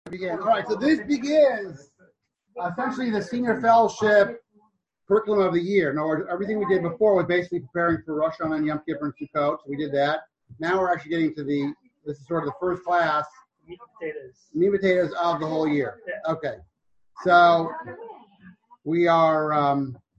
Begin. All right, so this begins essentially the senior fellowship curriculum of the year. In other words, everything we did before was basically preparing for Rosh Hashanah and Yom Kippur and Sukkot. So we did that. Now we're actually getting to this is sort of the first class, meat and potatoes of the whole year. Yeah. Okay, so we are,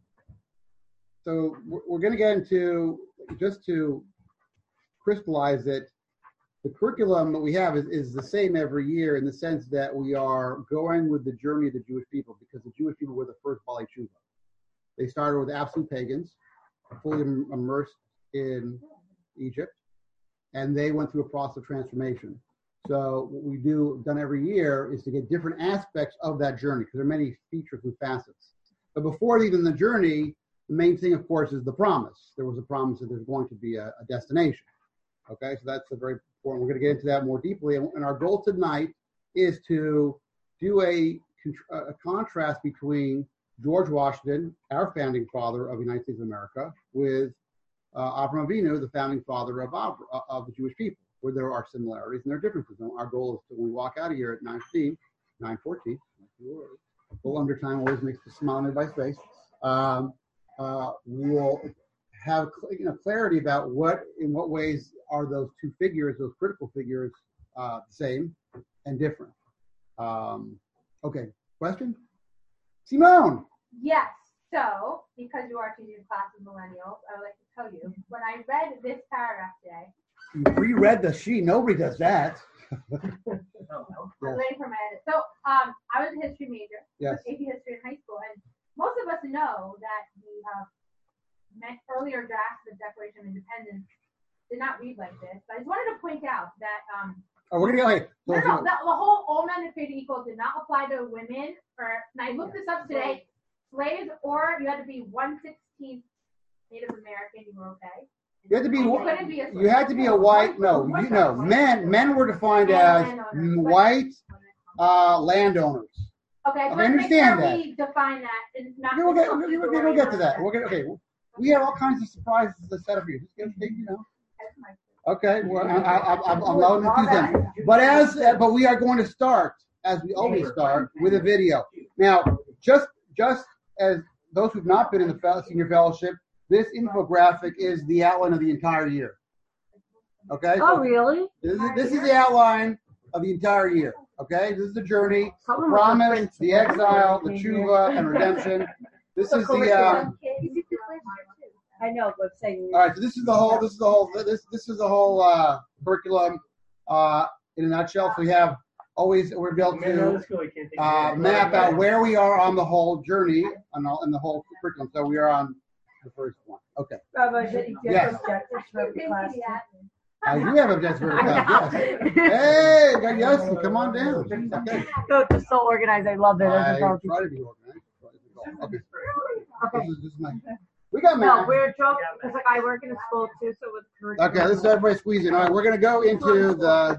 so we're going to get into, just to crystallize it, the curriculum that we have is the same every year in the sense that we are going with the journey of the Jewish people, because the Jewish people were the first Baalei Tshuva. They started with absolute pagans, fully immersed in Egypt, and they went through a process of transformation. So what we done every year is to get different aspects of that journey, because there are many features and facets. But before even the journey, the main thing, of course, is the promise. There was a promise that there's going to be a destination. Okay, so that's a very important. We're going to get into that more deeply. And our goal tonight is to do a contrast between George Washington, our founding father of the United States of America, with Avraham Avinu, the founding father of the Jewish people, where there are similarities and there are differences. And our goal is to, when we walk out of here at 9:14, a little under time always makes the smile on everybody's face, we will have clarity about in what ways are those two figures, those critical figures, the same and different. Okay, question? Simone. Yes. So, because you are teaching class of millennials, I would like to tell you, when I read this paragraph today. You reread the sheet. Nobody does that. I'm waiting for my edit. So, I was a history major. Yes. AP history in high school, and most of us know that the earlier drafts of the Declaration of Independence did not read like this. But I just wanted to point out that we're gonna go. The whole all men are created equal did not apply to women. And I looked this up today. Slaves, or you had to be 1/16 Native American, you were okay. You had to be. You had to be a white. No, men were defined as white landowners. Okay, I understand that. We define that. It's not. We'll get to that. Okay. We have all kinds of surprises set up for you. Just Okay. Well, I'm allowing to do them. But we are going to start, as we always start, with a video. Now, just as those who've not been in the senior fellowship, this infographic is the outline of the entire year. Okay? Oh, really? This is the outline of the entire year. Okay? This is the journey, the promise, the exile, the tshuva, and redemption. This is the. I know, but saying. All right. So this is the whole curriculum in a nutshell. So we're able to map out where we are on the whole journey and the whole curriculum. So we are on the first one. Okay. Yes. I do have objectives for the class. Yes. Hey, yes, come on down. Okay. Coach is so organized. I love it. I try to be organized. Okay. This is my. We got math. No, we're joking. It's like I work in a school too, so with curriculum. Okay, let's everybody squeeze in. All right, we're gonna go into the.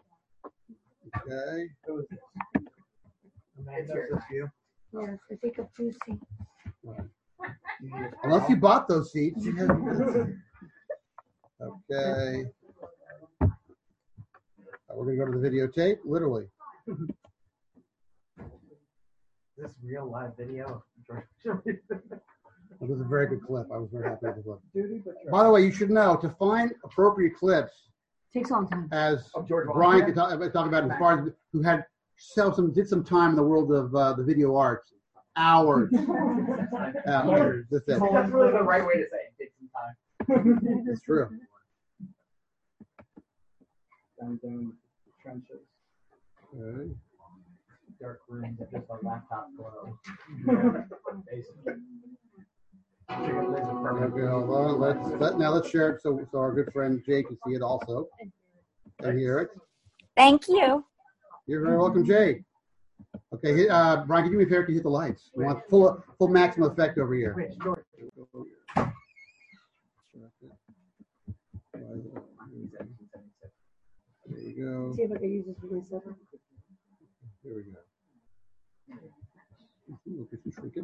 Okay. Yes, I take up 2 seats. Unless you bought those seats. Okay. We're going to go to the videotape, literally. This real live video? It was a very good clip. I was very happy with the clip. By the way, you should know, to find appropriate clips, takes a long time. As Brian could talk about, as far as who did some time in the world of the video arts, hours. Hours. That's it. That's really the right way to say it. Take some time. It's true. Down the trenches. Okay. Dark rooms, just a laptop glow. Basically. Okay, let's share it so our good friend Jay can see it also and hear it. Thank you. You're very welcome, Jay. Okay, Brian, can you do me a favor? Can you hit the lights? We want full maximum effect over here. There you go. See if I can use this for myself. There we go. Look at some shrinkage.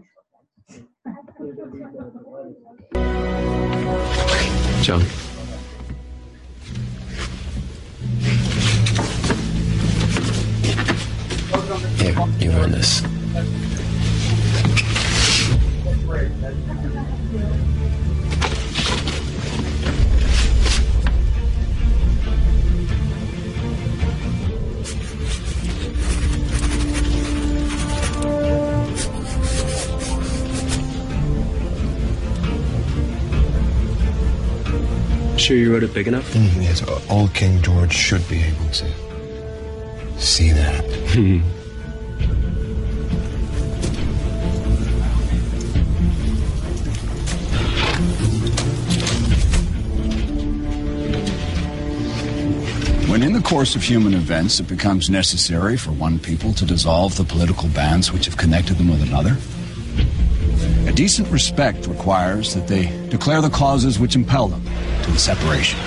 John. Here, you earn this. Sure you wrote it big enough? Yes, old King George should be able to see that. When in the course of human events it becomes necessary for one people to dissolve the political bands which have connected them with another, a decent respect requires that they declare the causes which impel them to the separation.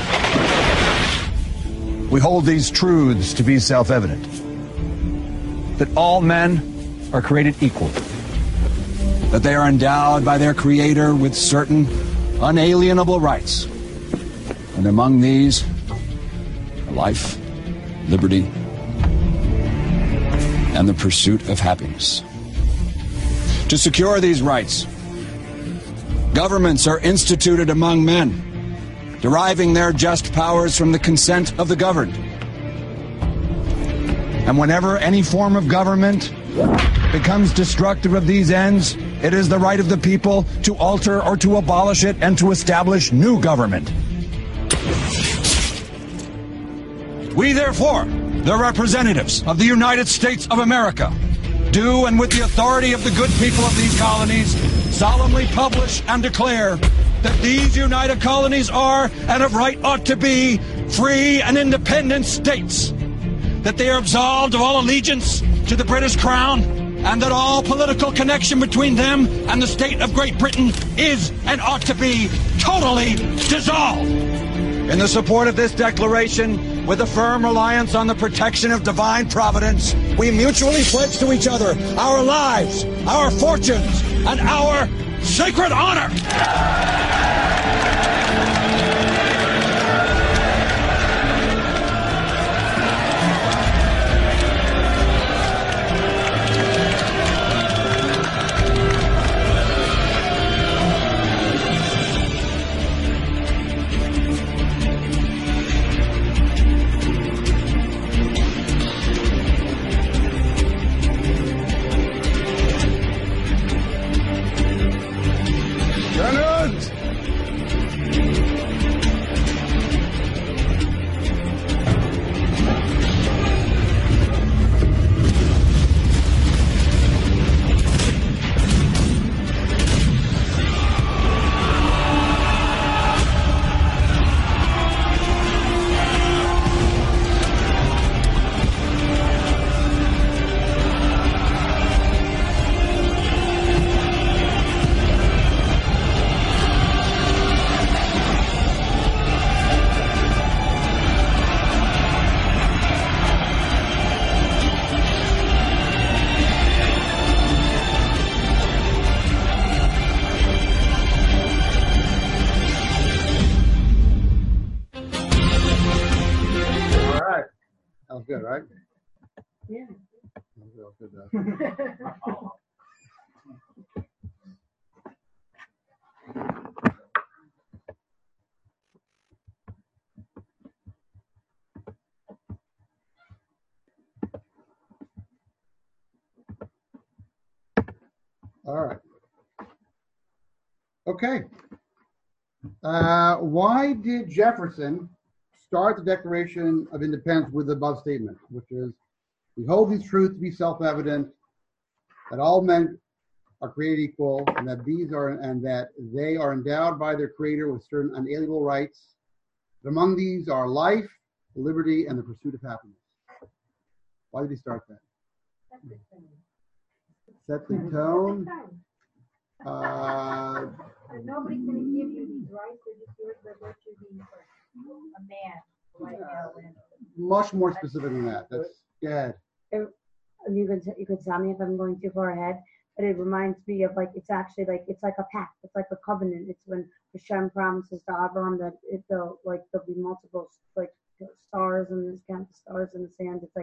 We hold these truths to be self-evident. That all men are created equal. That they are endowed by their Creator with certain unalienable rights. And among these are life, liberty, and the pursuit of happiness. To secure these rights, governments are instituted among men, deriving their just powers from the consent of the governed. And whenever any form of government becomes destructive of these ends, it is the right of the people to alter or to abolish it and to establish new government. We therefore, the representatives of the United States of America, do and with the authority of the good people of these colonies, solemnly publish and declare that these united colonies are, and of right ought to be, free and independent states, that they are absolved of all allegiance to the British Crown, and that all political connection between them and the state of Great Britain is and ought to be totally dissolved. In the support of this declaration, with a firm reliance on the protection of divine providence, we mutually pledge to each other our lives, our fortunes, and our sacred honor. Good, right? Yeah. Good, All right. Okay. Why did Jefferson start the Declaration of Independence with the above statement, which is, we hold these truths to be self-evident, that all men are created equal, and that they are endowed by their Creator with certain unalienable rights. But among these are life, liberty, and the pursuit of happiness. Why did he start that? Set the tone. Nobody's going to give you these rights. They're just yours by virtue of being a man. Much more specific than that. That's good. You could tell me if I'm going too far ahead, but it reminds me of it's actually it's like a pact. It's like a covenant. It's when Hashem promises to Abraham that there'll be multiple stars and this count the stars in the sand.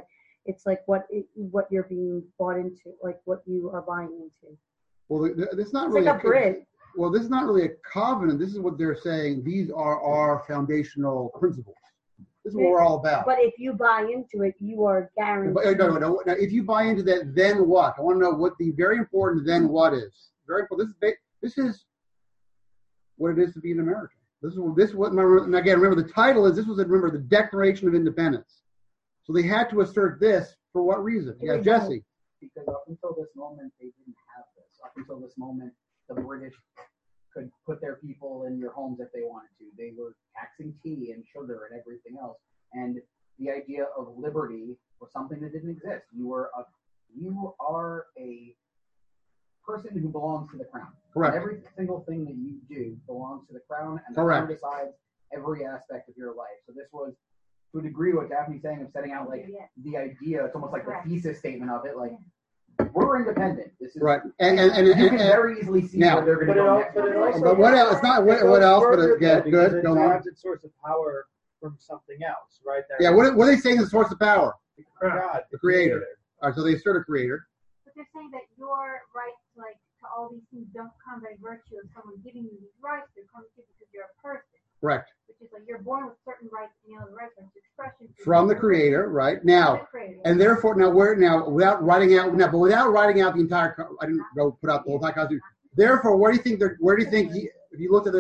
It's like what you're being bought into, like what you are buying into. Well, this is not It's really like a bridge. Well, this is not really a covenant. This is what they're saying. These are our foundational principles. This is what we're all about. But if you buy into it, you are guaranteed. No. Now, if you buy into that, then what? I want to know what the very important then what is. Very important. This is what it is to be an American. This is what. And again, remember the title is. This was the Declaration of Independence. So they had to assert this for what reason? Yeah, Jesse. Because up until this moment, they didn't have this. Up until this moment, the British could put their people in your homes if they wanted to. They were taxing tea and sugar and everything else. And the idea of liberty was something that didn't exist. You are a person who belongs to the crown. Correct. And every single thing that you do belongs to the crown, and the Correct. crown decides every aspect of your life. So this was, to a degree, what Daphne's saying of setting out like the idea. It's almost like the thesis statement of it. Like, we're independent. This is Right. you can very easily see now, where they're going to go next. But what else? It's not what else. But yeah, good. It Go on. grabs its source of power from something else, right? There. Yeah. What are they saying is the source of power? God, The Creator. All right. So they assert a Creator. But they're saying that your rights, like to all these things, don't come by virtue of someone giving you these rights. They're coming to you because you're a person. Correct. Which is like you're born with certain rights and the other rights are expression. From the Creator, right? Now, and therefore, without writing out the entire, I didn't go put out the whole entire Constitution. Therefore, where do you think if you looked at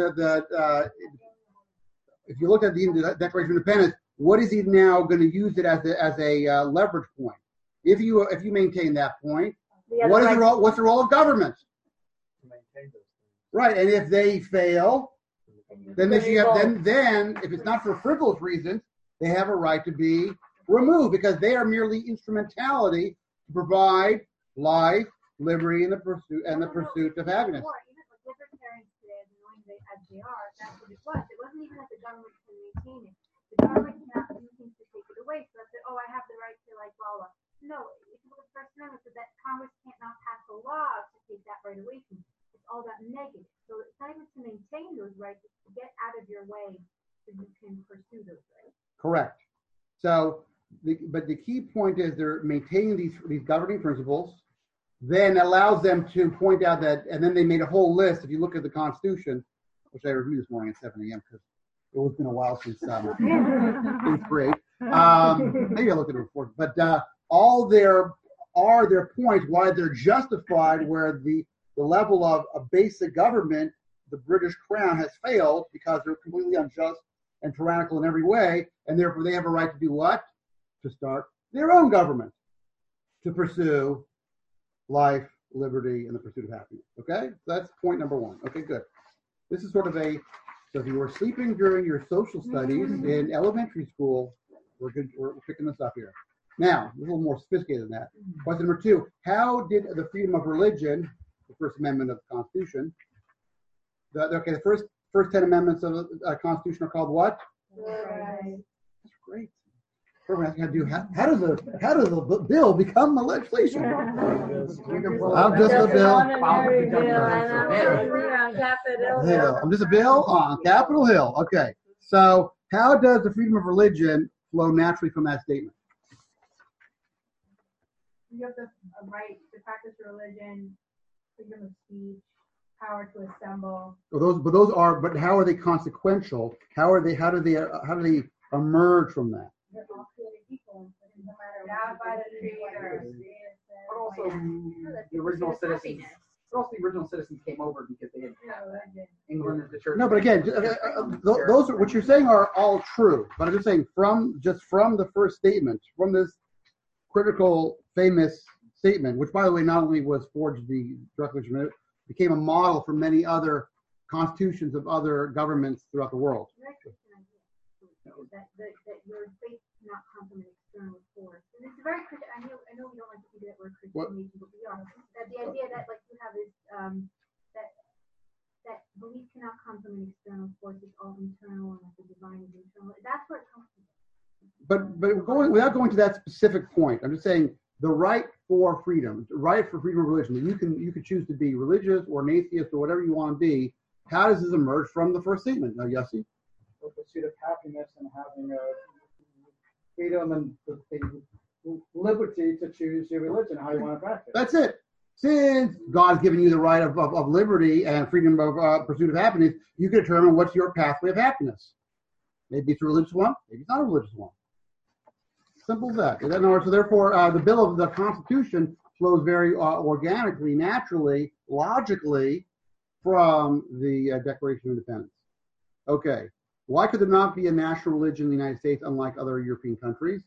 if you looked at the Declaration of Independence, what is he now going to use it as a leverage point? If you maintain that point, what's the role of government? To maintain those things. Right, and if they fail, then if it's not for frivolous reasons, they have a right to be removed because they are merely instrumentality to provide life, liberty, and the pursuit of happiness. Even like libertarians today, as annoying as they are, that's what it was. It wasn't even that the government can maintain it. The government cannot do things to take it away. So that's I have the right to like blah blah. No, if you look at the First Amendment, said that Congress can't now pass a law to take that right away from you. It's all about negative. So it's not even to maintain those rights, it's to get out of your way so you can pursue those rights. Correct. So, but the key point is they're maintaining these governing principles, then allows them to point out that, and then they made a whole list. If you look at the Constitution, which I reviewed this morning at 7 a.m. because it was been a while since 8th grade. Maybe I looked at it before, but all there are their points why they're justified where the level of a basic government, the British Crown has failed because they're completely unjust and tyrannical in every way, and therefore they have a right to do what? To start their own government, to pursue life, liberty, and the pursuit of happiness. Okay? So that's point number one. Okay, good. This is sort of so if you were sleeping during your social studies in elementary school, we're picking this up here. Now, a little more sophisticated than that. Question number two, how did the freedom of religion, the First Amendment of the Constitution, the first 10 amendments of the Constitution are called what? Right. That's great. How does a bill become a legislation? I'm just a bill. I'm just a bill on Capitol Hill. Okay. So how does the freedom of religion flow naturally from that statement? You have the right to practice your religion, freedom of speech, power to assemble. But how are they consequential? How do they emerge from that? They're all created equal, no matter what. By the Creator. But also, the original citizens. But also, the original citizens came over because they didn't have that. England is the church. No, but again, those are what you're saying are all true. But I'm just saying from the first statement, from this critical, famous statement, which by the way not only was forged the Declaration, it became a model for many other constitutions of other governments throughout the world. That your faith cannot come from an external force. And it's very Christian. I know we don't like to think that we're Christian nation, but we are. That the idea that like you have this that belief cannot come from an external force, it's all internal and that the divine is internal. That's where it comes from. But without going to that specific point, I'm just saying the right for freedom, the right for freedom of religion. You can choose to be religious or an atheist or whatever you want to be. How does this emerge from the first statement? Yossi? The pursuit of happiness and having a freedom and the liberty to choose your religion, how you want to practice. That's it. Since God has given you the right of liberty and freedom of pursuit of happiness, you can determine what's your pathway of happiness. Maybe it's a religious one, maybe it's not a religious one. Simple as that. So therefore, the bill of the Constitution flows very organically, naturally, logically from the Declaration of Independence. Okay. Why could there not be a national religion in the United States, unlike other European countries?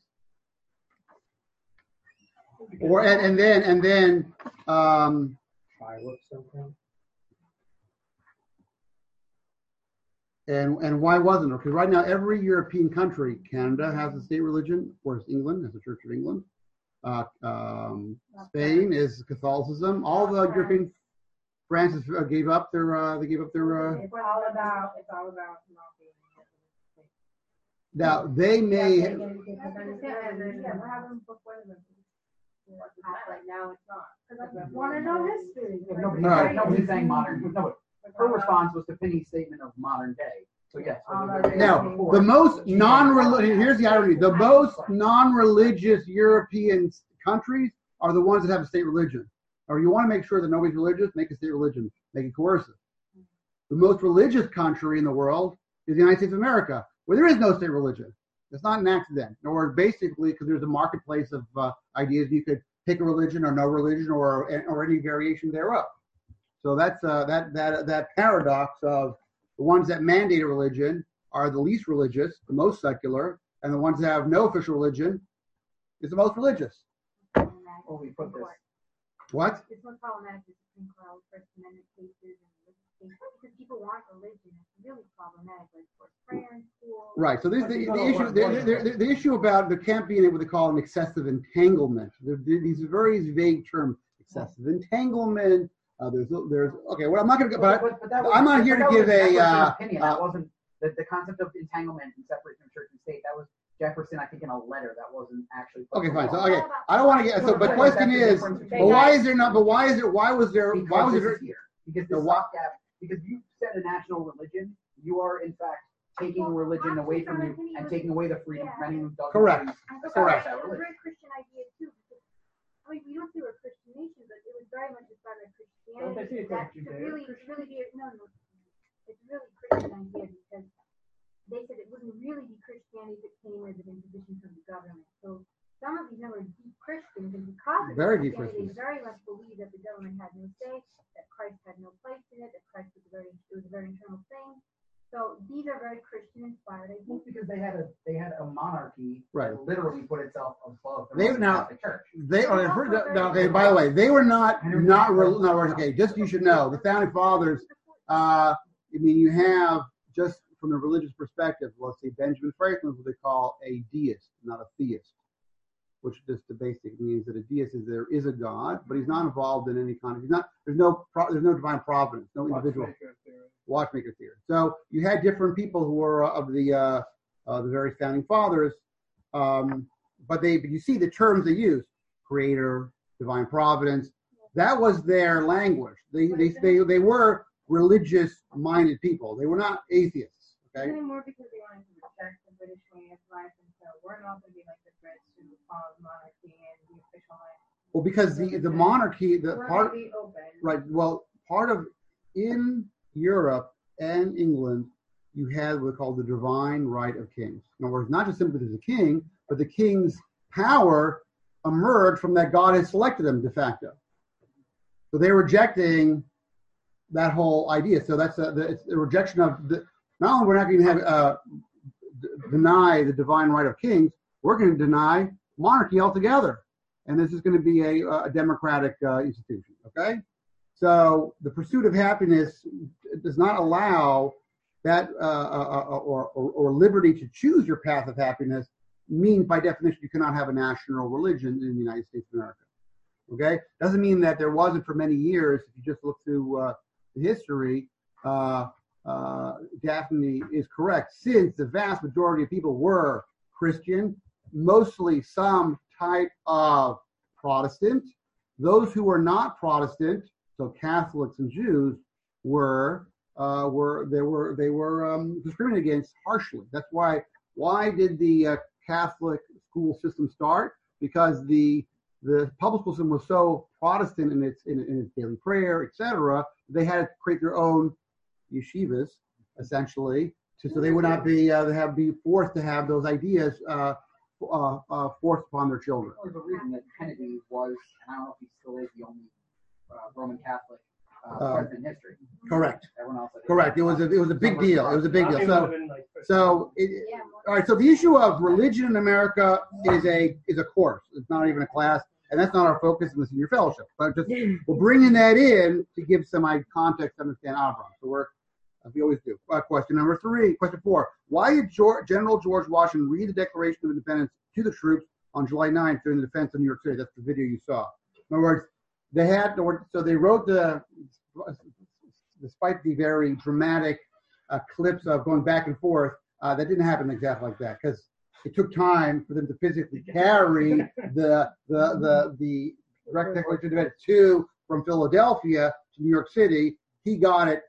Or and then Fireworks something. And why wasn't it? Because right now every European country, Canada has a state religion, of course England has the Church of England, Spain is Catholicism. All the European, France gave up their It's all about not being. Now they may. What happened before the right now? It's not. Because I want to know history. Nobody's saying modern. No, her response was to Finney's statement of modern day. So yes. Now the most non-religious. Here's the irony: the most non-religious European countries are the ones that have a state religion. Or you want to make sure that nobody's religious, make a state religion, make it coercive. The most religious country in the world is the United States of America, where there is no state religion. It's not an accident, or basically because there's a marketplace of ideas. You could pick a religion or no religion or any variation thereof. So that's that paradox of the ones that mandate a religion are the least religious, the most secular, and the ones that have no official religion is the most religious. Well, we put this. What? It's what's problematic with Supreme Court, First Amendment cases, and because people want religion. It's really problematic, like for prayer in school. Right. So this the issue about there can't be what they call an excessive entanglement. These very vague terms: excessive entanglement. There's okay. Well, I'm not going to. But I'm not here to give a. That wasn't the concept of entanglement and separation of church and state. That was Jefferson, I think, in a letter that wasn't actually. Okay, fine. So okay, I don't want to get. So, but the question is, but why is there not? But why is it? Why was there? Why was it here? Because the stopgap. Because you said a national religion, you are in fact taking religion away from you and taking away the freedom from anyone who doesn't. Correct. Correct. It was a very Christian idea too. Because, I mean, we don't say we're a Christian nation, but it was very much inspired by Christianity. It's really Christian idea because they said it wouldn't really be Christianity if it came with an imposition from the government. So some of these men were deep Christians, and because of very deep Christianity, Christians, they very much believed that the government had no say, that Christ had no place in it, that Christ was it was a very internal thing. So these are very Christian-inspired ideas. Because they had a monarchy right. that literally put itself above the Catholic Church. Okay, by the way, they were not okay. Just you should know, the founding fathers. I mean, you have just from the religious perspective. Let's say Benjamin Franklin is what they call a deist, not a theist, which just basically means that a deist is there is a God, but he's not involved in any kind of. He's not. There's no divine providence, no individual. Watchmaker theory. So you had different people who were of the very founding fathers, but you see the terms they used: creator, divine providence. That was their language. They were religious-minded people. They were not atheists. Okay. More because they wanted to protect the British way of life, and so we're not going to be like the Brits who follow the monarchy and the official language. Well, because the monarchy, we're part be open. Right. Well, part of in Europe and England, you had what they call the divine right of kings. In other words, not just simply there's a king, but the king's power emerged from that God had selected them de facto. So they're rejecting that whole idea. So that's it's a rejection of the. Not only we're not going to have deny the divine right of kings, we're going to deny monarchy altogether, and this is going to be a democratic institution. Okay. So the pursuit of happiness does not allow that or liberty to choose your path of happiness means by definition you cannot have a national religion in the United States of America. Okay? Doesn't mean that there wasn't for many years. If you just look through the history, Daphne is correct. Since the vast majority of people were Christian, mostly some type of Protestant, those who were not Protestant, so Catholics and Jews, were discriminated against harshly. That's why did the Catholic school system start? because the public school system was so Protestant in its daily prayer, etc. They had to create their own yeshivas, essentially, so they would not be forced to have those ideas forced upon their children. There's a reason that Kennedy was, and I don't know if he still is, the only Roman Catholic president in history. Correct. Everyone else. Correct. It was a big deal. It was a big deal. All right. So the issue of religion in America is a course. It's not even a class, and that's not our focus in the senior fellowship. But just we're bringing that in to give some context to understand Avram. So we're, as we always do. Question number 3. Question 4. Why did General George Washington read the Declaration of Independence to the troops on July 9th during the defense of New York City? That's the video you saw. In other words, they wrote despite the very dramatic clips of going back and forth, that didn't happen exactly like that, because it took time for them to physically carry the direct Declaration of Independence from Philadelphia to New York City. He got it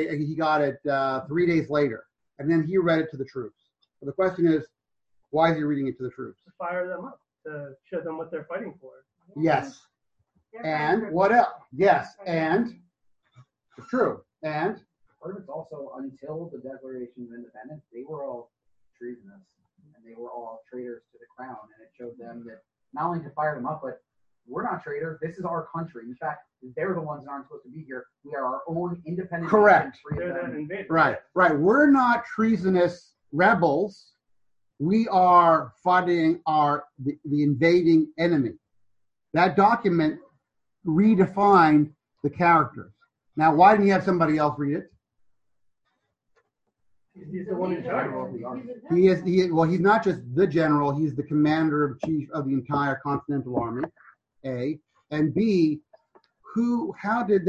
3 days later, and then he read it to the troops. So the question is, why is he reading it to the troops? To fire them up, to show them what they're fighting for. Yes. And what else? Yes, and it's true. And part of it's also, until the Declaration of Independence, they were all treasonous and they were all traitors to the crown, and it showed them that not only to fire them up, but we're not traitors. This is our country. In fact, they're the ones that aren't supposed to be here. We are our own independent. Correct. Invaders. Right. We're not treasonous rebels. We are fighting the invading enemy. That document redefined the characters. Now, why didn't you have somebody else read it? He's the one in charge. He's not just the general. He's the commander-in-chief of the entire Continental Army. A, and B, how did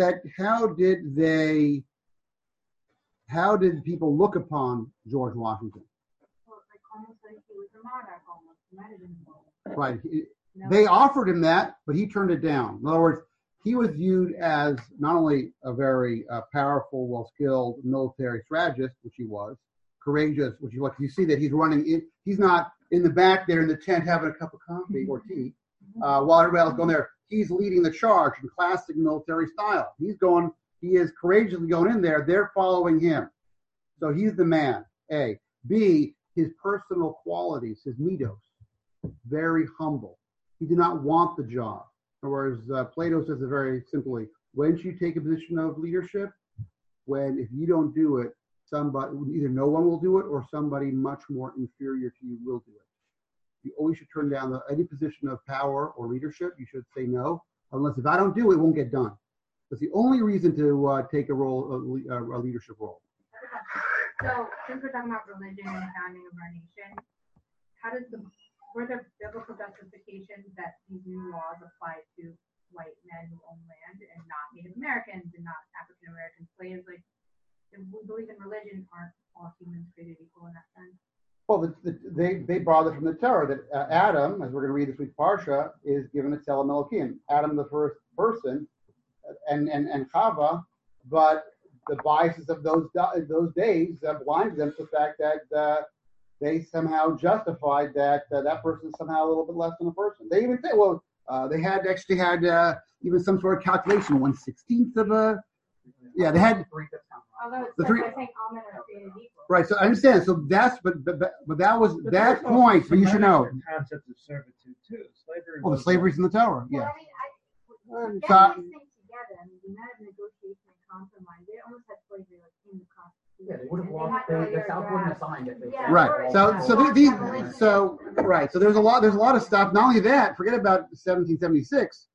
people look upon George Washington? Well, like almost like he was a monarch, almost. He might have been involved. Right. No. They offered him that, but he turned it down. In other words, he was viewed as not only a very powerful, well-skilled military strategist, which he was, courageous, which he was. You see that he's running in. He's not in the back there in the tent having a cup of coffee or tea while everybody else is going there. He's leading the charge in classic military style. He is courageously going in there. They're following him. So he's the man, A. B, his personal qualities, his midos, very humble. He did not want the job. In other words, Plato says it very simply, when you take a position of leadership, if you don't do it, either no one will do it or somebody much more inferior to you will do it. You always should turn down any position of power or leadership. You should say no, unless if I don't do it, it won't get done. That's the only reason to take a leadership role. So, since we're talking about religion and the founding of our nation, were there biblical justifications that these new laws apply to white men who own land and not Native Americans and not African American slaves? Like, if we believe in religion, aren't all humans created equal in that sense? Well, they borrowed it from the Torah that Adam, as we're going to read this week's Parsha, is given a Tzelem Elokim. Adam, the first person, and Chava, but the biases of those days blinded them to the fact that they somehow justified that person is somehow a little bit less than a person. They even say, they had even some sort of calculation, 1/16 of a. Yeah, they had. Although it's I think all men are created equal. Right, so I understand. So that's but that was that point. But you should know. Concept of servitude too. Slavery. Well, the slavery's in the Torah. Yeah. Well, I mean, getting these things together. I mean, the amount of negotiation and compromise. They almost had slavery like in the Constitution. Yeah, they would have lost. The South wouldn't have signed it. Right. So there's a lot of stuff. Not only that, forget about 1776.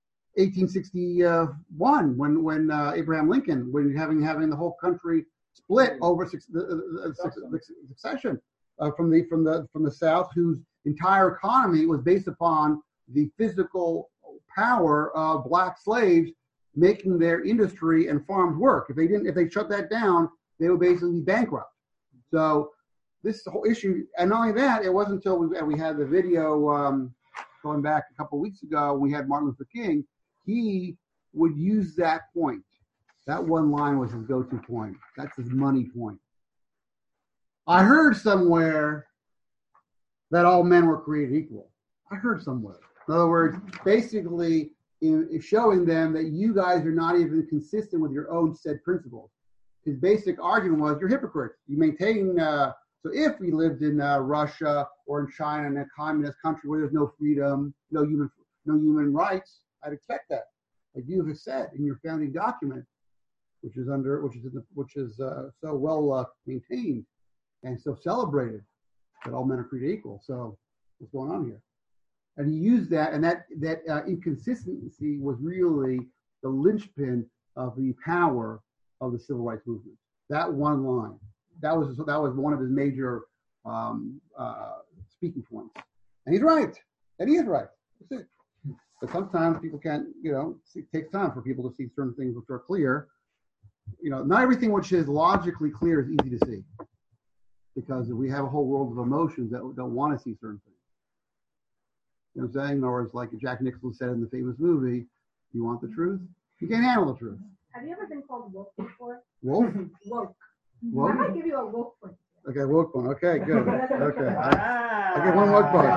1861, when Abraham Lincoln, when having the whole country split over succession from the South, whose entire economy was based upon the physical power of black slaves making their industry and farms work. If they shut that down, they would basically be bankrupt. So this whole issue, and not only that, it wasn't until we had the video going back a couple of weeks ago, we had Martin Luther King. He would use that point. That one line was his go-to point. That's his money point. I heard somewhere that all men were created equal. I heard somewhere. In other words, basically in showing them that you guys are not even consistent with your own said principles. His basic argument was, you're hypocrites. You maintain, so if we lived in Russia or in China, in a communist country where there's no freedom, no human rights, I'd expect that. Like you have said in your founding document, which is so well maintained and so celebrated, that all men are created equal. So what's going on here? And he used that, and that inconsistency was really the linchpin of the power of the civil rights movement. That one line, that was one of his major speaking points. And he's right, and he is right. That's it. But sometimes people can't, it takes time for people to see certain things which are clear. Not everything which is logically clear is easy to see, because we have a whole world of emotions that don't want to see certain things. You know what I'm saying? Or it's like Jack Nicholson said in the famous movie, you want the truth? You can't handle the truth. Have you ever been called woke before? Wolf? Woke. Woke? I might give you a woke point. Okay, woke one. Okay, good. Okay. I get one woke point.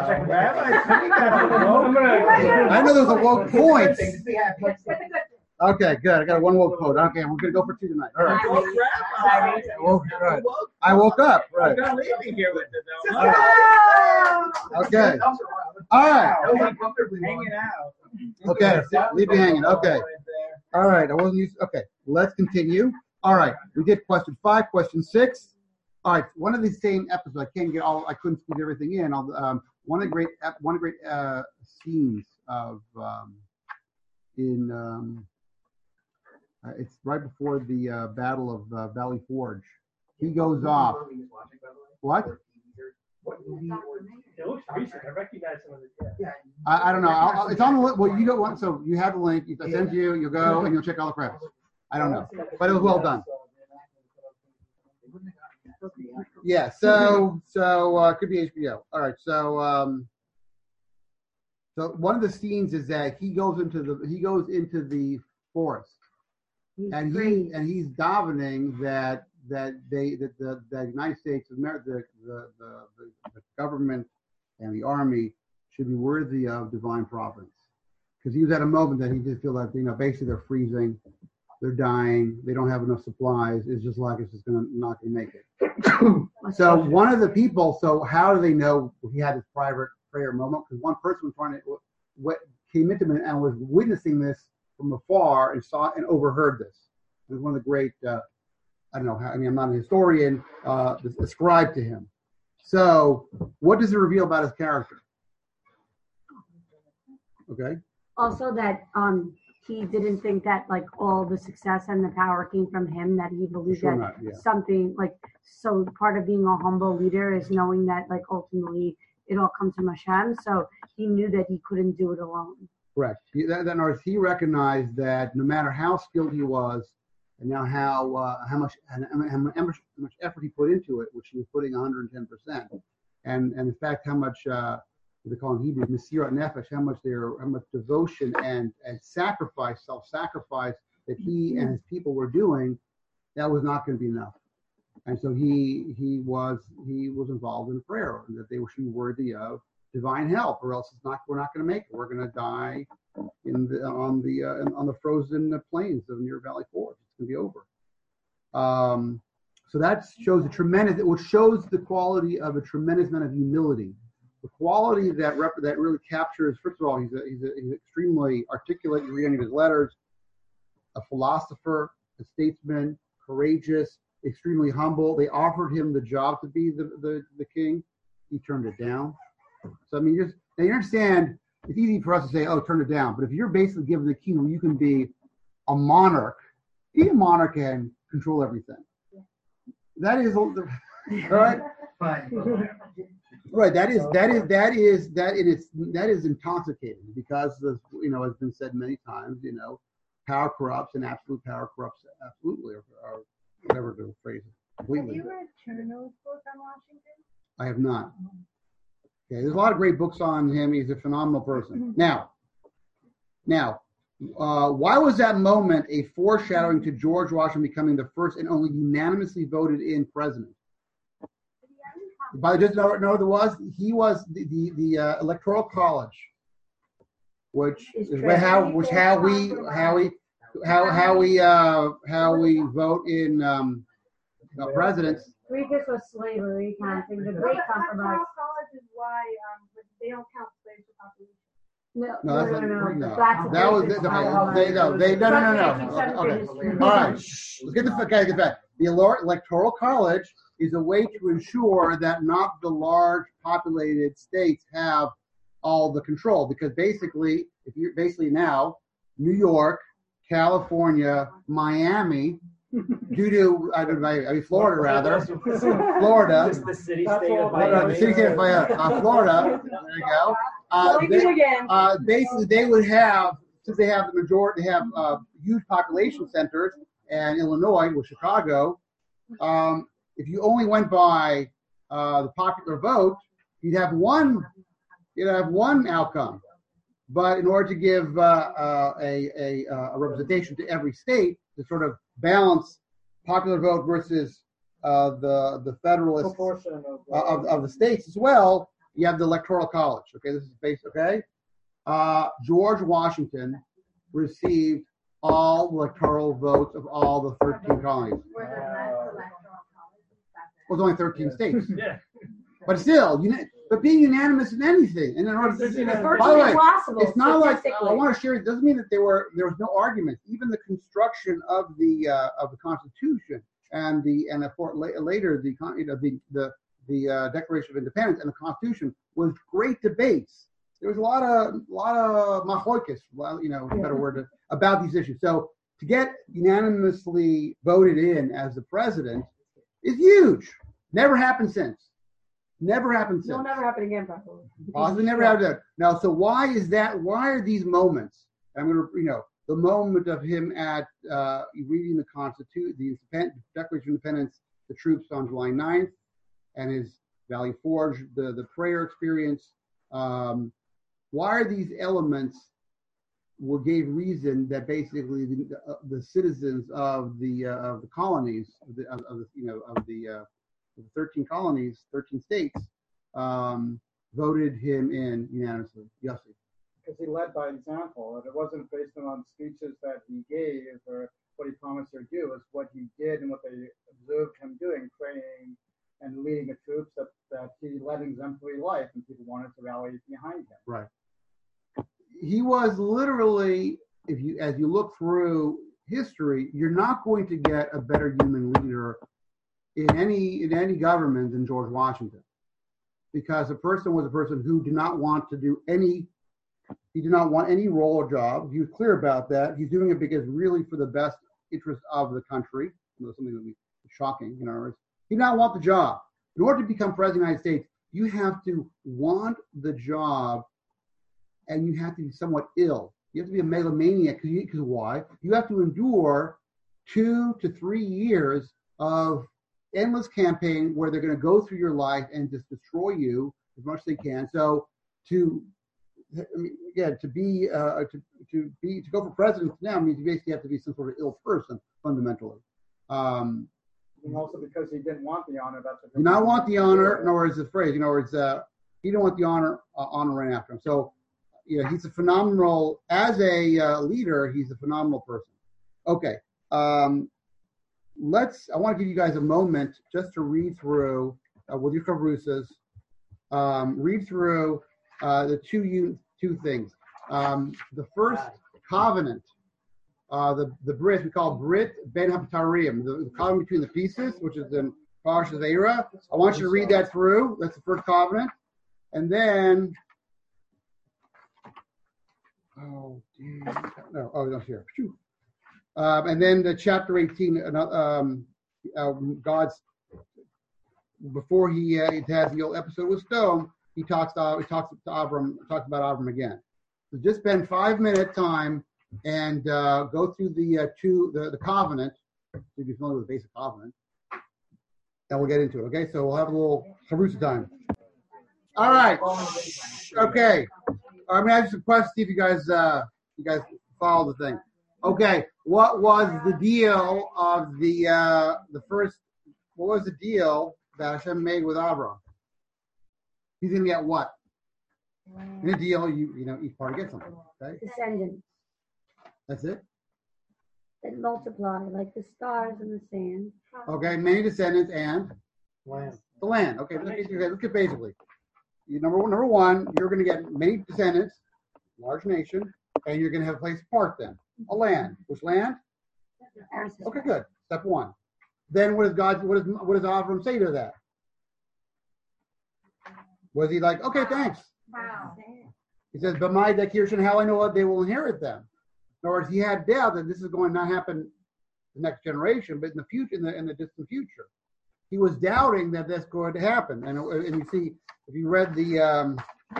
I know there's a woke point. Okay, good. I got one woke point. Okay, we're going to go for 2 tonight. All right. I woke up. Right. Okay. All right. Hanging out. Okay, leave me hanging. Okay. All right. Okay, let's continue. All right. We did question 5, question 6. All right. One of these same episodes, I couldn't squeeze everything in. One of the great scenes of it's right before the Battle of Valley Forge. He goes off. What? It looks recent. I recognize some of it. Yeah. I don't know. It's on the list. Well, you go one. So you have the link. I send you. You'll go and you'll check all the credits. I don't know, but it was well done. Yeah. So it could be HBO. All right. So one of the scenes is that he goes into the forest, and he's davening that the United States of America, the government and the army should be worthy of divine providence. Because he was at a moment that he did feel like, basically they're freezing, they're dying, they don't have enough supplies. It's just like it's just not gonna make it. So one of the people, so how do they know he had this private prayer moment? Because one person came into him and was witnessing this from afar and saw and overheard this. It was one of the great. I don't know how. I'm not a historian. Ascribed to him. So, what does it reveal about his character? Okay. Also, that he didn't think that all the success and the power came from him. That he believed something so. Part of being a humble leader is knowing that ultimately it all comes from Hashem. So he knew that he couldn't do it alone. Correct. He recognized that no matter how skilled he was, and now how much effort he put into it, which he was putting 110%, and in fact how much they call in Hebrew Mesirat Nefesh, how much devotion and self-sacrifice that he and his people were doing, that was not going to be enough. And so he was involved in prayer that they should be worthy of divine help, or else we're not going to make it. We're going to die on the frozen plains of near Valley Forge. It's going to be over. So that shows which shows the quality of a tremendous amount of humility. The quality that really captures. First of all, he's extremely articulate. You read any of his letters. A philosopher, a statesman, courageous, extremely humble. They offered him the job to be the king. He turned it down. So now you understand. It's easy for us to say, "Oh, turn it down," but if you're basically given the kingdom, you can be a monarch. Be a monarch and control everything. That is all right. Right. That is intoxicating because has been said many times. Power corrupts, and absolute power corrupts absolutely, or whatever the phrase is. Completely. Have you read Cherno's book on Washington? I have not. Okay, there's a lot of great books on him. He's a phenomenal person. Now, why was that moment a foreshadowing to George Washington becoming the first and only unanimously voted in president? He hadn't But just know what there was. He was the Electoral College, which is how we vote in presidents. Regis was slavery kind of thing. The Great Compromise. College is why they don't count slaves for population. No. That was no. Okay. All right. Let's get the fact. The Electoral College is a way to ensure that not the large populated states have all the control, because basically, now, New York, California, Miami, Florida rather, Florida, the city state of Florida. There you go. Basically, they would have, since they have the majority, they have huge population centers, and Illinois with Chicago. If you only went by the popular vote, you'd have one outcome. But in order to give a representation to every state to sort of balance popular vote versus the federalist of the states as well, you have the Electoral College. Okay, this is based. Okay, George Washington received all electoral votes of all the 13 colonies. Well, it's only 13 states. Yeah. But still, but being unanimous in anything, and in order by the way, it's not like I want to share. It doesn't mean that there was no arguments. Even the construction of the Constitution and later the Declaration of Independence and the Constitution was great debates. There was a lot of machoikis, better word, about these issues. So to get unanimously voted in as the president is huge. Never happened since. Never happened since. It'll never happen again, probably. Possibly never happened again. Now, so why is that? Why are these moments? I'm going to, the moment of him at reading the Constitution, the Declaration of Independence, the troops on July 9th, and his Valley Forge, the prayer experience. Why are these elements? Gave reason that basically the citizens of the colonies of the 13 colonies, 13 states, voted him in unanimously. Yossi. Because he led by example, and it wasn't based on speeches that he gave or what he promised to do. It's what he did and what they observed him doing, training and leading the troops. That he led an exemplary life, and people wanted to rally behind him. Right. He was literally, as you look through history, you're not going to get a better human leader in any government than George Washington, because the person was a person who did not want to do any. He did not want any role or job. He was clear about that. He's doing it because really for the best interest of the country. Something that would be shocking, He did not want the job. In order to become president of the United States, you have to want the job, and you have to be somewhat ill. You have to be a megalomaniac. Because why? You have to endure 2 to 3 years of endless campaign where they're going to go through your life and just destroy you as much as they can. So to go for president now means you basically have to be some sort of ill person fundamentally. And also because he didn't want the honor. Did not want the honor, nor is the phrase. He didn't want the honor right after him. So, he's a phenomenal, as a leader, he's a phenomenal person. Okay. I want to give you guys a moment just to read through, with your cabrusas, read through the two things. The first covenant, the Brit, we call Brit Ben Habtarim, the covenant between the pieces, which is in Parshas Eira. I want you to read that through. That's the first covenant. And then, here. And then the chapter 18, God's, before he has the old episode with Stone, he talks about Abram again. So just spend 5-minute time and go through the covenant, so you're familiar with the basic covenant, and we'll get into it. Okay, so we'll have a little Harusa time. All right. Okay. I'm gonna ask you some questions. See if you guys follow the thing. Okay. What was the deal of the first? What was the deal that Hashem made with Abraham? He's going to get what? In a deal, each party gets something. Okay? Descendants That's it. that multiply like the stars in the sand. Okay, many descendants and Land. the land. Okay, let's get basically. Number one, you're going to get many descendants, large nation, and you're going to have a place to park them. A land. Which land? Okay, good. Step one. Then what does Avram say to that? Was he like, okay, thanks? Wow. He says, but my declaration, how I know what they will inherit them. In other words, he had doubt that this is going to not happen the next generation, but in the future, in the distant future. He was doubting that that's going to happen. And you see, if you read the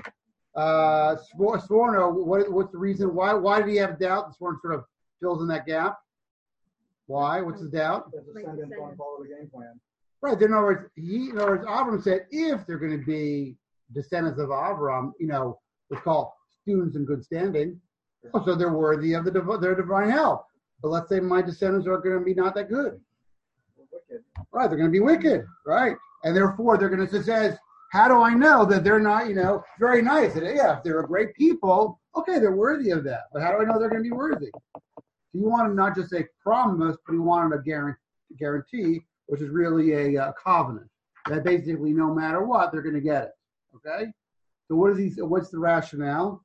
Sforno, what's the reason? Why did he have doubt? The Sforno sort of fills in that gap. Why? What's his doubt? The descendants don't follow the game plan. Right. In other words, Avram said, if they're going to be descendants of Avram, what's called students in good standing, so they're worthy of their divine help. But let's say my descendants are going to be not that good. Wicked. Right. They're going to be wicked. Right. And therefore, they're going to say, how do I know that they're not, very nice? And if they're a great people, okay, they're worthy of that. But how do I know they're going to be worthy? So you want them not just a promise, but you want them to guarantee, which is really a covenant. That basically, no matter what, they're going to get it. Okay? So what's the rationale?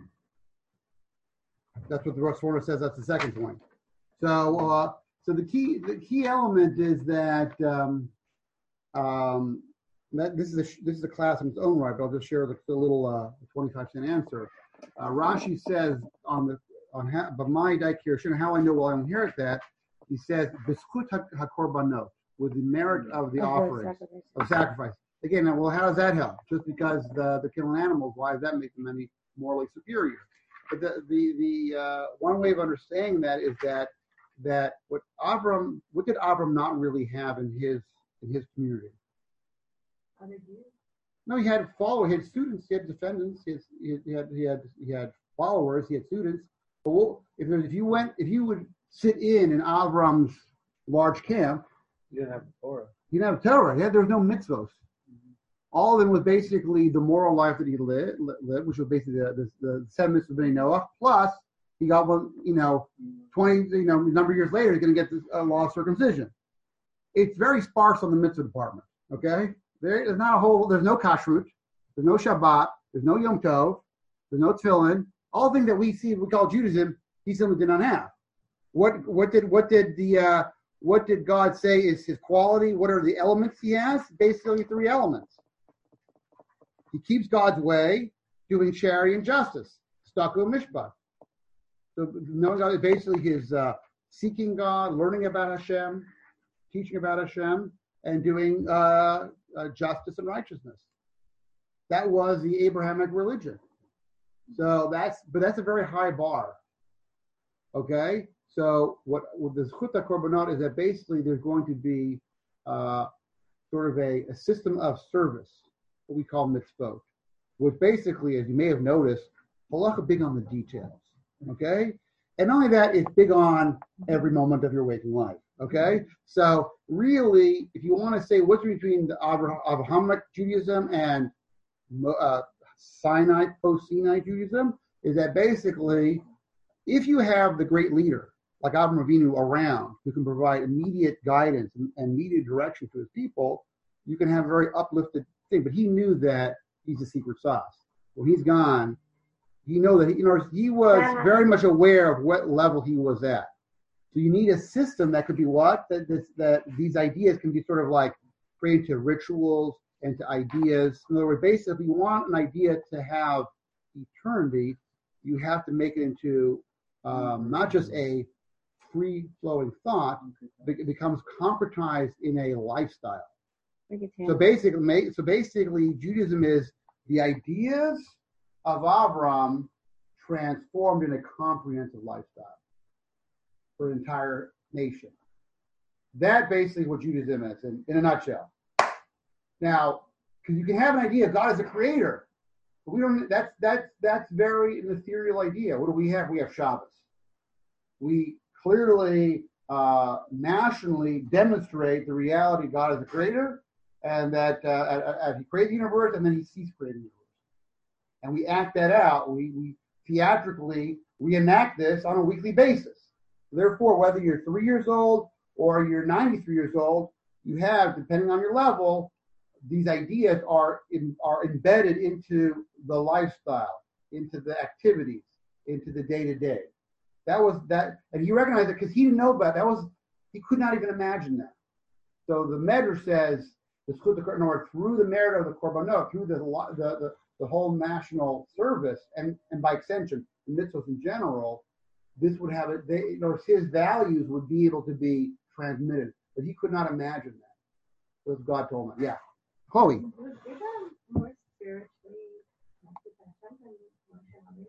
That's what the Sforno says. That's the second point. So the key element is that this is a class in its own right, but I'll just share the little 25-cent answer. Rashi says on B'mai Daikir, how I know will I inherit that. He says B'skut hakorbanot, with the merit of the offerings of sacrifice. Again, well, how does that help? Just because the killing animals, why does that make them any morally superior? But the one way of understanding that is that what did Avram not really have in his community? No, he had followers, he had students, he had defendants, he had followers, he had students. But if you would sit in Avram's large camp, You didn't have Torah. You didn't have Torah. There was no mitzvos. All of them was basically the moral life that he lived, which was basically the 7 mitzvahs of Bnei Noach. Plus, he got one, 20, a number of years later, he's going to get this law of circumcision. It's very sparse on the mitzvah department. Okay, there's no kashrut, there's no Shabbat, there's no Yom Tov, there's no tefillin. All things that we call Judaism, he simply did not have. What did God say is his quality? What are the elements he has? Basically 3 elements. He keeps God's way, doing charity and justice. Staku mishpat. So knowing God is basically his seeking God, learning about Hashem, teaching about Hashem, and doing justice and righteousness. That was the Abrahamic religion. So that's a very high bar. Okay? So what the Zchut HaKorbanot is that basically there's going to be sort of a system of service, what we call mitzvot, which basically, as you may have noticed, halacha big on the details. Okay? And not only that, it's big on every moment of your waking life. Okay? So really, if you want to say what's between the Abrahamic Judaism and Sinai, post-Sinai Judaism, is that basically, if you have the great leader, like Avraham Avinu around, who can provide immediate guidance and immediate direction to his people, you can have a very uplifted thing. But he knew that he's the secret sauce. When he's gone, he was very much aware of what level he was at. So you need a system that could be that these ideas can be sort of like created to rituals and to ideas. In other words, basically, if you want an idea to have eternity, you have to make it into not just a free-flowing thought, but it becomes concretized in a lifestyle. So basically, Judaism is the ideas of Avram transformed in a comprehensive lifestyle for an entire nation. That basically what Judaism is in a nutshell. Now, because you can have an idea of God as a creator, but we don't. That's very an ethereal idea. What do we have? We have Shabbos. We clearly nationally demonstrate the reality of God as a creator, and that he created the universe, and then he ceased creating the universe. And we act that out. We theatrically reenact this on a weekly basis. Therefore, whether you're 3 years old or you're 93 years old, you have, depending on your level, these ideas are embedded into the lifestyle, into the activities, into the day-to-day. That was that, and he recognized it because he didn't know about that. He could not even imagine that. So the Medrash says, through the merit of the Korbanot, through the whole national service, and by extension, the mitzvahs in general, this would have it. His values would be able to be transmitted, but he could not imagine that. That's what God told him. Yeah, Chloe. Was Abraham more spiritually connected than Moshe?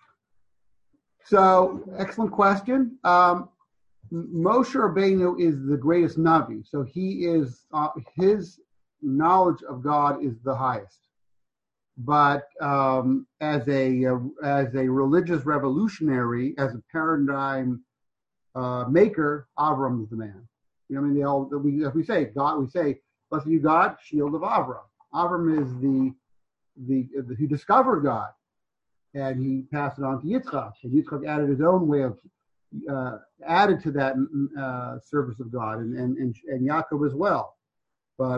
So, excellent question. Moshe Rabbeinu is the greatest Navi, so he is his knowledge of God is the highest. But as a religious revolutionary, as a paradigm maker, Avram is the man. You know, I mean, we say God. We say, "Blessed you, God, shield of Avram." Avram is the who discovered God, and he passed it on to Yitzchak. And Yitzchak added his own way of added to that service of God, and Yaakov as well. But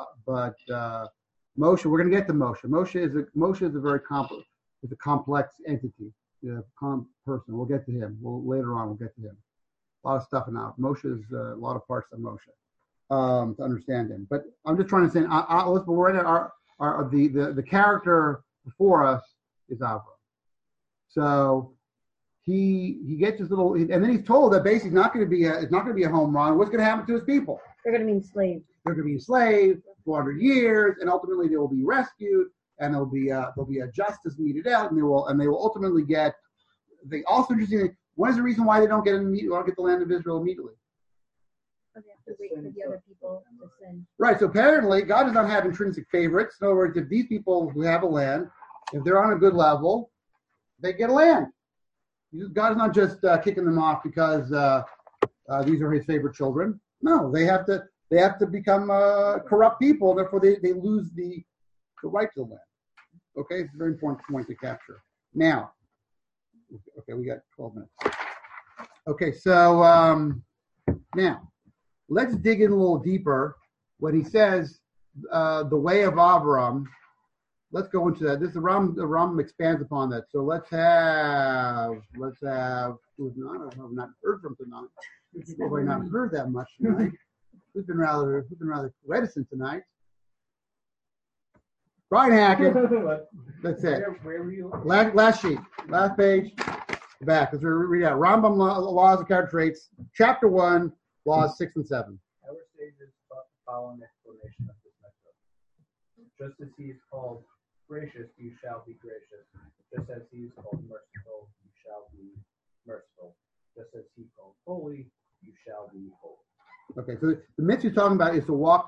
Moshe, we're going to get to Moshe. Moshe is a very complex entity, person. We'll get to him. Later on we'll get to him. A lot of stuff in out. Moshe is a lot of parts of Moshe to understand him. But I'm just trying to say, we're at the character before us is Avram. So he gets his little, and then he's told that basically it's not going to be a home run. What's going to happen to his people? They're going to be enslaved. They're going to be enslaved 400 years, and ultimately they will be rescued, and there'll be a justice meted out, and they will ultimately get. They also interesting. What is the reason why they don't get the land of Israel immediately? They have to wait for the other people to sin. Right. So apparently, God does not have intrinsic favorites. In other words, if these people who have a land, if they're on a good level, they get a land. God is not just kicking them off because these are His favorite children. No, they have to become corrupt people, and therefore they lose the right to the land. Okay, it's a very important point to capture. Now, okay, we got 12 minutes. Okay, so now let's dig in a little deeper. When he says the way of Avram, let's go into that. The Ram expands upon that. So let's have who's not heard from tonight. Probably not heard that much tonight. Who's been rather reticent tonight? Brian Hackett. That's it. Where were you? Last sheet, last page, back. Let's read out. Rambam Laws of Character Traits, Chapter 1, Laws 6 and 7. Our sages taught the following explanation of this method. Just as he is called gracious, you shall be gracious. Just as he is called merciful, you shall be merciful. Just as he is called holy, you shall be holy. Okay, so the mitzvah you're talking about is to walk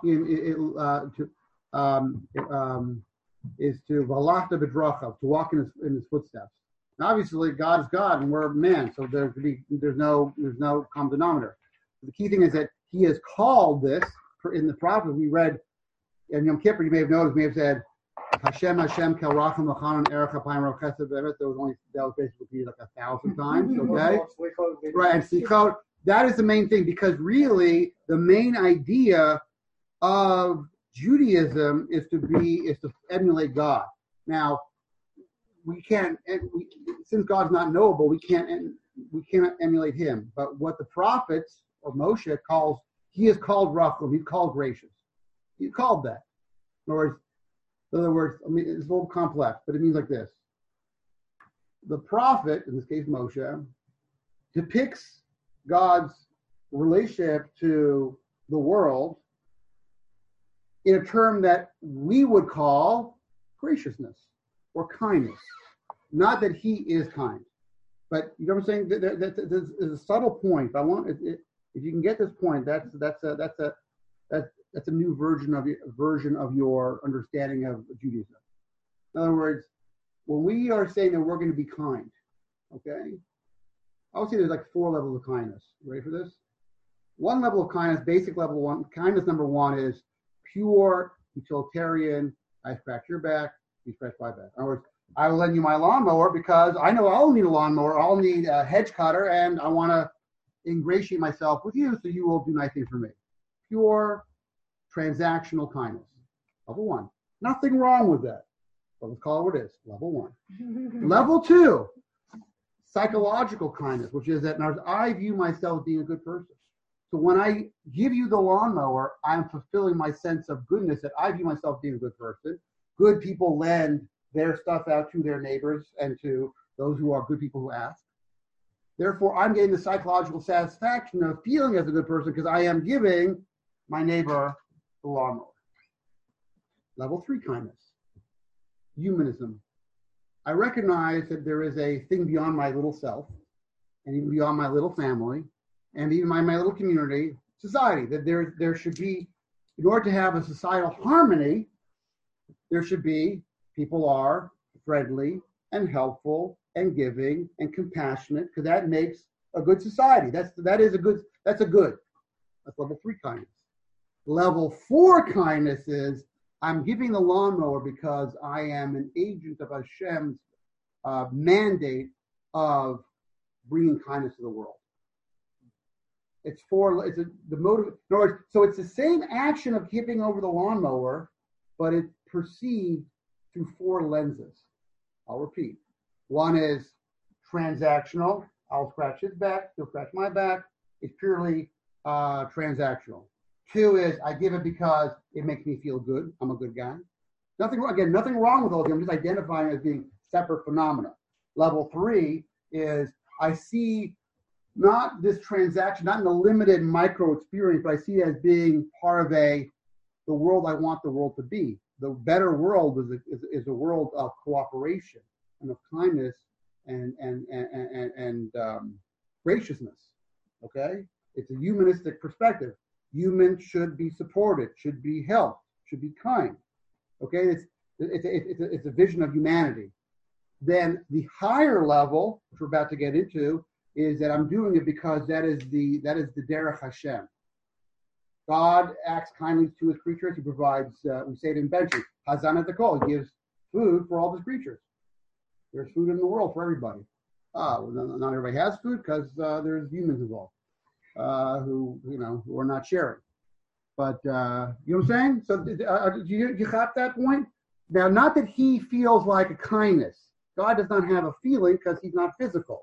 is to valachta b'drachav, to walk in his footsteps. Now, obviously, God is God, and we're man, so there's no common denominator. The key thing is that He has called this in the prophet we read in Yom Kippur. You may have noticed, may have said Hashem kel racham l'chanan erech hapayim rav chesed v'emet. That was basically repeated like 1,000 times. Okay, right, and Sichot. That is the main thing, because really the main idea of Judaism is to emulate God. Now, since God's not knowable, we cannot emulate Him. But what the prophets or Moshe calls, he is called Rachum, he's called gracious. He's called that. In other words, I mean, it's a little complex, but it means like this: the prophet, in this case Moshe, depicts God's relationship to the world in a term that we would call graciousness or kindness. Not that He is kind, but you know what I'm saying? There's a subtle point. But if you can get this point, that's a new version of your understanding of Judaism. In other words, when we are saying that we're going to be kind, okay? I would say there's like 4 levels of kindness. You ready for this? One level of kindness, basic level 1, kindness number 1 is pure utilitarian. I scratch your back, you scratch my back. In other words, I will lend you my lawnmower because I know I'll need a lawnmower, I'll need a hedge cutter, and I want to ingratiate myself with you so you will do nice things for me. Pure transactional kindness. Level 1. Nothing wrong with that. But let's call it what it is. Level 1. Level 2. Psychological kindness, which is that I view myself being a good person. So when I give you the lawnmower, I'm fulfilling my sense of goodness, that I view myself being a good person. Good people lend their stuff out to their neighbors and to those who are good people who ask. Therefore, I'm getting the psychological satisfaction of feeling as a good person because I am giving my neighbor the lawnmower. Level 3 kindness. Humanism. I recognize that there is a thing beyond my little self and even beyond my little family and even my little community, society, that there should be, in order to have a societal harmony, there should be, people are friendly and helpful and giving and compassionate, because that makes a good society. That's a good. That's level 3 kindness. Level 4 kindness is I'm giving the lawnmower because I am an agent of Hashem's mandate of bringing kindness to the world. The motive. In other words, so it's the same action of tipping over the lawnmower, but it's perceived through 4 lenses. I'll repeat. 1 is transactional. I'll scratch his back. He'll scratch my back. It's purely transactional. 2 is I give it because it makes me feel good. I'm a good guy. Nothing wrong with all of them. I'm just identifying as being separate phenomena. Level 3 is I see not this transaction, not in a limited micro experience, but I see it as being part of the world I want the world to be. The better world is a world of cooperation and of kindness and graciousness. Okay, it's a humanistic perspective. Humans should be supported, should be helped, should be kind. Okay, it's a vision of humanity. Then the higher level, which we're about to get into, is that I'm doing it because that is the Derech Hashem. God acts kindly to his creatures. He provides, we say it in Benji, Hazan at the call. He gives food for all his creatures. There's food in the world for everybody. Well, not everybody has food because there's humans involved who are not sharing. But you know what I'm saying? So do you have that point? Now, not that he feels like a kindness. God does not have a feeling because he's not physical.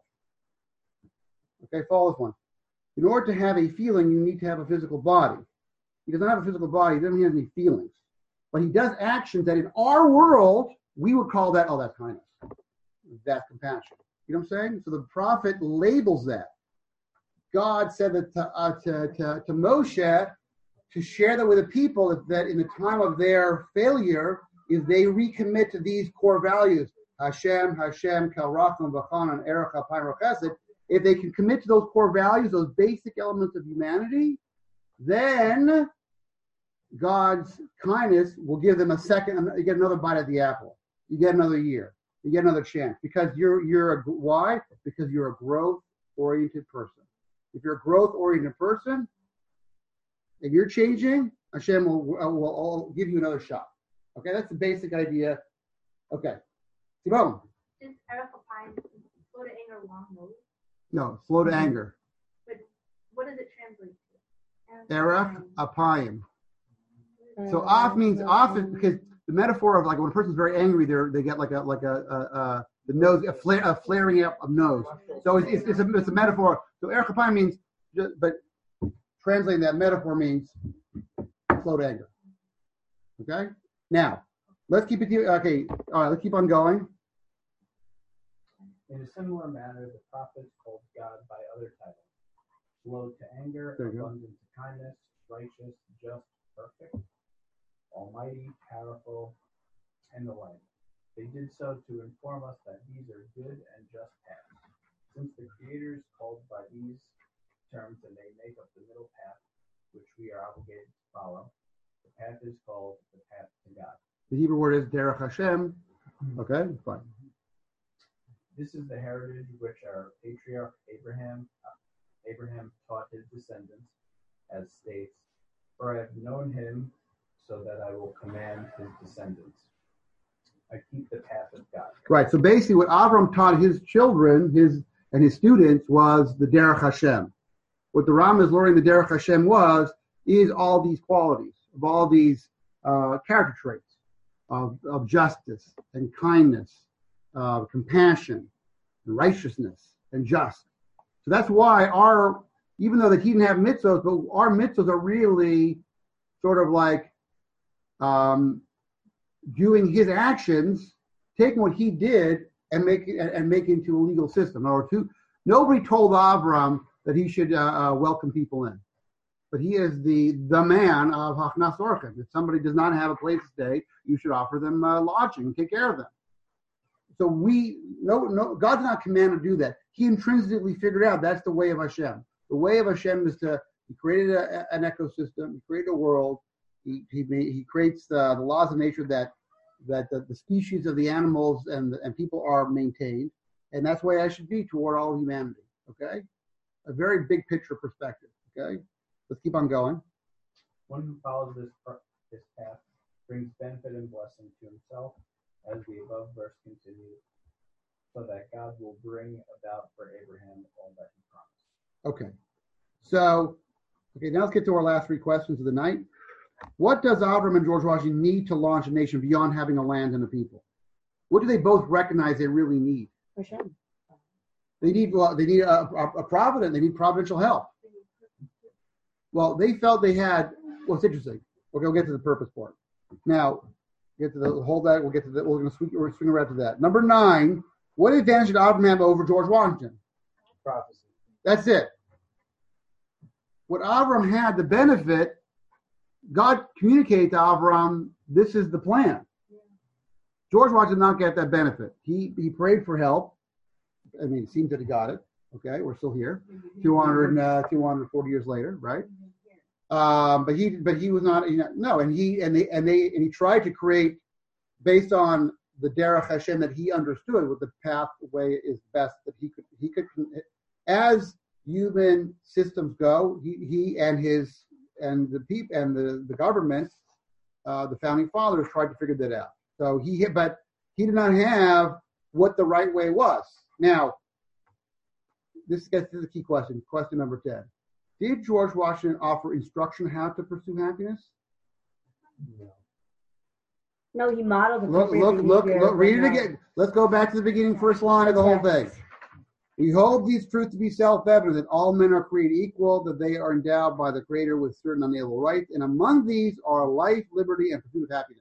Okay, follow this one. In order to have a feeling, you need to have a physical body. He doesn't have a physical body. He doesn't have any feelings. But he does actions that in our world, we would call that, that's kindness. That's compassion. You know what I'm saying? So the prophet labels that. God said that to Moshe to share that with the people, that in the time of their failure, if they recommit to these core values, Hashem, Kal Rachman, V'chanan, Erech, Apayim, Chesed, if they can commit to those core values, those basic elements of humanity, then God's kindness will give them a second. You get another bite at the apple. You get another year. You get another chance because why? Because you're a growth-oriented person. If you're a growth-oriented person, and you're changing, Hashem will give you another shot. Okay, that's the basic idea. Okay, Simone. Is Erech Apayim slow to anger long nose? No, slow to anger. But what does it translate to? Erech Apayim. So off means off is because the metaphor of like when a person's very angry, they get like the nose, a flaring up of nose. So it's a metaphor. So Erech Apayim means, but translating that metaphor means slow to anger. Okay. Now let's keep it. Okay. All right. Let's keep on going. In a similar manner, the prophets called God by other titles: slow to anger, abundant to kindness, righteous, just, perfect, almighty, powerful, and the like. They did so to inform us that these are good and just paths. Since the Creator is called by these terms and they make up the middle path, which we are obligated to follow, the path is called the path to God. The Hebrew word is Derech Hashem. Okay, fine. This is the heritage which our patriarch Abraham taught his descendants, as states, "For I have known him so that I will command his descendants. I keep the path of God. Right. So basically, what Avram taught his children, his students, was the Derech Hashem. What the Ram is learning the Derech Hashem is all these qualities, of all these character traits of justice and kindness, compassion, and righteousness, and just. So that's why even though that he didn't have mitzvot, but our mitzvot are really sort of like doing his actions, taking what he did and make it into a legal system. Nobody told Avram that he should welcome people in, but he is the man of Hachnas Orchem. If somebody does not have a place to stay, you should offer them lodging and take care of them. So God did not command to do that. He intrinsically figured out that's the way of Hashem. The way of Hashem is he created an ecosystem, he created a world, he creates the laws of nature that the species of the animals and people are maintained, and that's the way I should be toward all humanity. Okay, a very big picture perspective. Okay, let's keep on going. One who follows this path brings benefit and blessing to himself, as the above verse continues, so that God will bring about for Abraham all that he promised. Okay. So, now let's get to our last three questions of the night. What does Avram and George Washington need to launch a nation beyond having a land and a people? What do they both recognize they really need? Hashem. They need a providence. They need providential help. Well, they felt they had. Well, it's interesting. Okay, we'll get to the purpose part. Now, get to the hold that. We'll get to that. We're going to swing around to that. Number 9. What advantage did Avram have over George Washington? Prophecy. That's it. What Avram had, the benefit, God communicated to Avram, this is the plan. George Washington did not get that benefit. He prayed for help. I mean, it seems that he got it. Okay, we're still here, 240 years later, right? But he was not. No, and he tried to create based on the Derech Hashem that he understood, what the pathway is best that he could as human systems go. He and the people and the government, the founding fathers tried to figure that out. So but he did not have what the right way was. Now, this gets to the key question. Question number 10. Did George Washington offer instruction how to pursue happiness? No, he modeled. Look, read it again. Let's go back to the beginning, first line of the whole thing. We hold these truths to be self-evident, that all men are created equal, that they are endowed by the Creator with certain unalienable rights, and among these are life, liberty, and pursuit of happiness.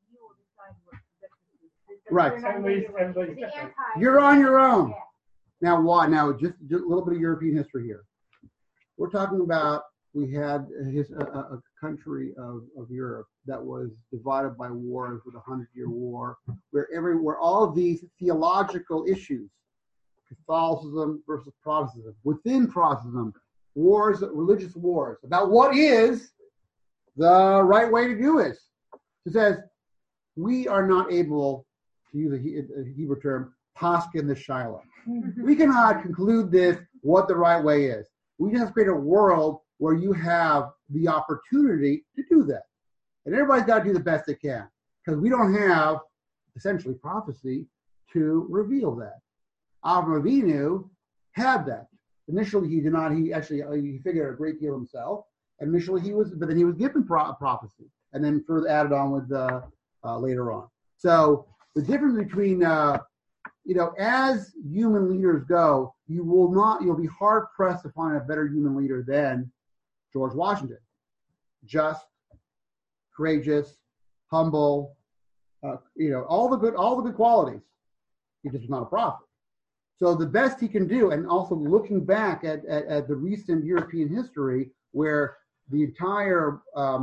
Right. You're on your own. Now, why? Now, just a little bit of European history here. We're talking about we had a country of Europe that was divided by wars with a 100-year war, where all of these theological issues, Catholicism versus Protestantism, within Protestantism, wars, religious wars, about what is the right way to do it. It says, we are not able, to use a Hebrew term, paskin the Shiloh. We cannot conclude this, what the right way is. We just have to create a world where you have the opportunity to do that. And everybody's got to do the best they can, because we don't have, essentially, prophecy to reveal that. Avraham Avinu had that. Initially, he did not. He figured out a great deal himself. Initially, but then he was given prophecy, and then further added on with later on. So the difference between, as human leaders go, you'll be hard pressed to find a better human leader than George Washington. Just, courageous, humble, all the good qualities. He just was not a prophet. So the best he can do, and also looking back at the recent European history, where the entire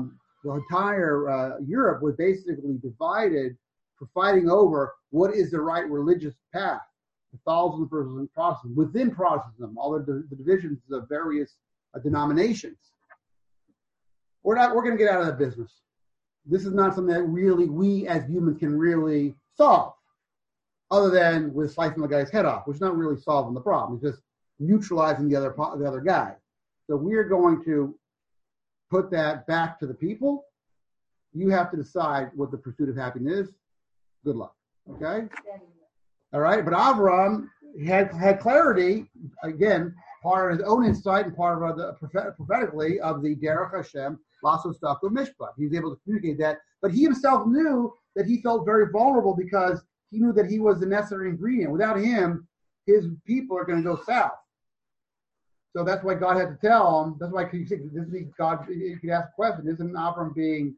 Europe was basically divided for fighting over what is the right religious path, Catholicism versus Protestantism, within Protestantism, all the divisions of various denominations. We're going to get out of that business. This is not something that really we as humans can really solve, other than with slicing the guy's head off, which is not really solving the problem. It's just neutralizing the other guy. So we're going to put that back to the people You have to decide what the pursuit of happiness is. Good luck. Okay? All right? But Avram had clarity, again, part of his own insight and part of the prophetically of the Derech Hashem, Lasso Stako Mishpat. He was able to communicate that. But he himself knew that he felt very vulnerable because he knew that he was the necessary ingredient. Without him, his people are going to go south. So that's why God had to tell him. That's why God, you could ask a question, isn't Avram being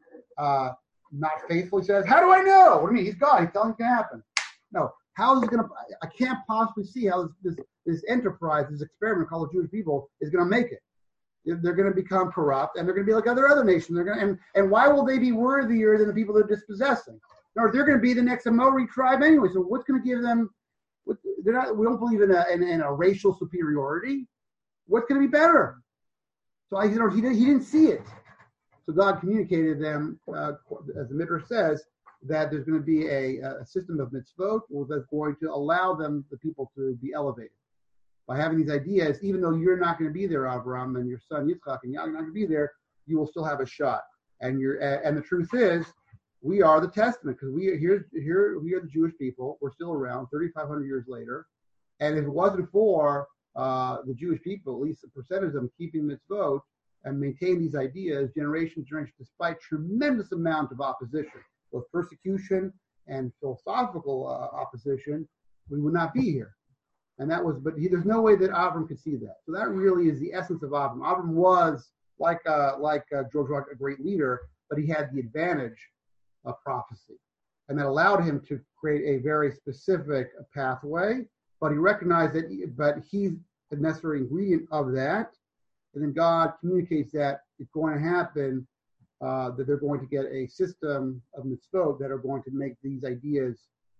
not faithful? He says, how do I know? What do you mean? He's God. He's telling it can happen. No. How is it going to, I can't possibly see how this enterprise, this experiment called the Jewish people is going to make it. They're going to become corrupt, and they're going to be like other nations. They're going to, and why will they be worthier than the people they're dispossessing? No, they're going to be the next Amori tribe anyway. So what's going to give them? They're not. We don't believe in a racial superiority. What's going to be better? So he didn't see it. So God communicated them, as the Midrash says, that there's going to be a system of mitzvot that's going to allow the people to be elevated. By having these ideas, even though you're not going to be there, Abraham, and your son Yitzchak, and you're not going to be there, you will still have a shot. And the truth is, we are the testament, because we are the Jewish people. We're still around 3,500 years later. And if it wasn't for the Jewish people, at least a percentage of them keeping mitzvot and maintaining these ideas, generation to generation, despite tremendous amount of opposition, both persecution and philosophical opposition, we would not be here. And that was, but there's no way that Avram could see that. So that really is the essence of Avram. Avram was like George Rock, a great leader, but he had the advantage of prophecy, and that allowed him to create a very specific pathway. But he recognized that, but he's the necessary ingredient of that, and then God communicates that it's going to happen. That they're going to get a system of mitzvot that are going to make these ideas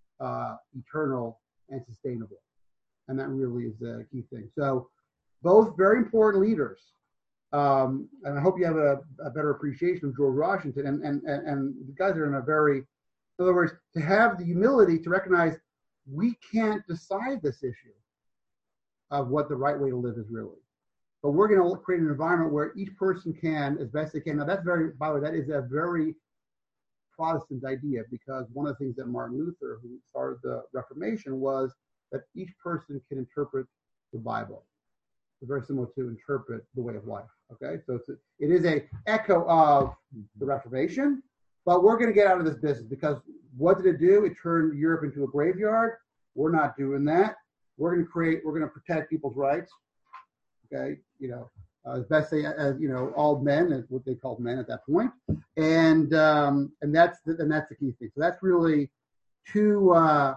eternal and sustainable. And that really is the key thing. So both very important leaders. And I hope you have a better appreciation of George Washington. And the guys are in in other words, to have the humility to recognize we can't decide this issue of what the right way to live is really. But we're going to create an environment where each person can, as best they can. Now, by the way, that is a very Protestant idea, because one of the things that Martin Luther, who started the Reformation, was that each person can interpret the Bible. It's very similar to interpret the way of life. Okay, so it is a echo of the Reformation, but we're going to get out of this business, because what did it do? It turned Europe into a graveyard. We're not doing that. We're going to protect people's rights. Okay, as best as all men, is what they called men at that point, and that's the key thing. So that's really two.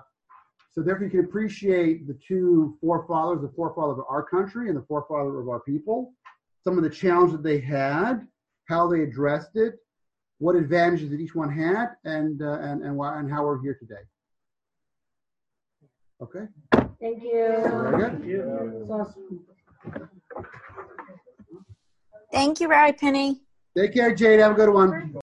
So therefore, you can appreciate the two forefathers, the forefather of our country and the forefather of our people, some of the challenges that they had, how they addressed it, what advantages that each one had, and how we're here today. Okay. Thank you. Very good. Thank you. That's awesome. Thank you, Rabbi Penny. Take care, Jade. Have a good one.